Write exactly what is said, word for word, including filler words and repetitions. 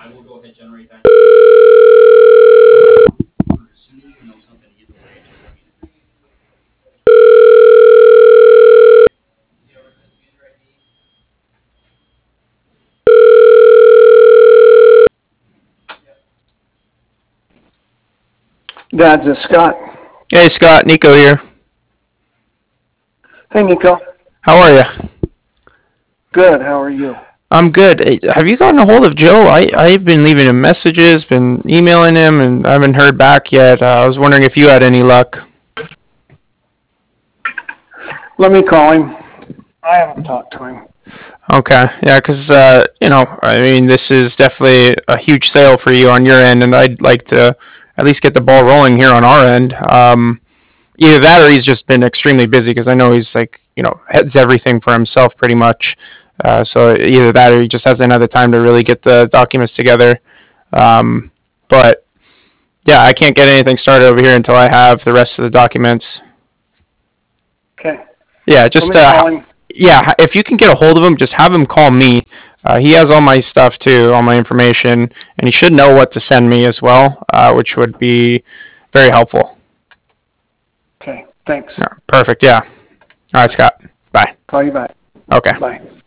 Dad's is Scott. Hey Scott, Nico here. Hey, Nico. How are you? Good. How are you? I'm good. Hey, have you gotten a hold of Joe? I, I've been leaving him messages, been emailing him, and I haven't heard back yet. Uh, I was wondering if you had any luck. Let me call him. I haven't talked to him. Okay, yeah, 'cause uh, you know, I mean, this is definitely a huge sale for you on your end, and I'd like to at least get the ball rolling here on our end. Um, either that, or he's just been extremely busy because I know he's like, you know, heads everything for himself pretty much. Uh, so either that, or he just hasn't had the time to really get the documents together. Um, but yeah, I can't get anything started over here until I have the rest of the documents. Okay. Yeah, Let just me uh, call him. yeah, if you can get a hold of him, just have him call me. Uh, he has all my stuff too, all my information, and he should know what to send me as well, uh, which would be very helpful. Okay. Thanks. Yeah, perfect. Yeah. All right, Scott. Bye. Call you back. Okay. Bye.